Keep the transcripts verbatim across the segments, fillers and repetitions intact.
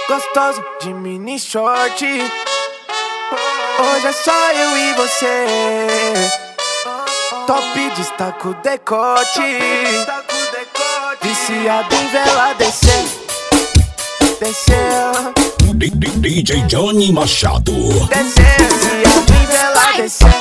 Gostoso de mini short. Hoje é só eu e você. Top destaca o decote. Viciado em vela descer. Desceu. D J Johnny Machado. Desceu. Viciado em vela descer.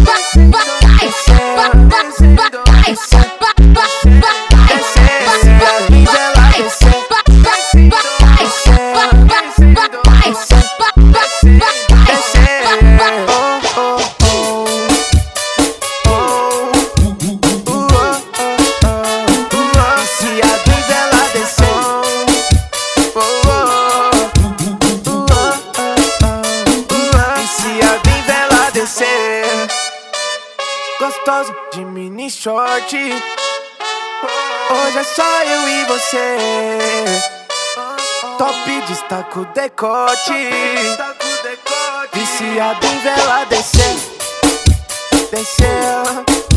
Gostoso de mini short. Hoje é só eu e você. Top destaca o decote. Viciado em vela descer. Desceu.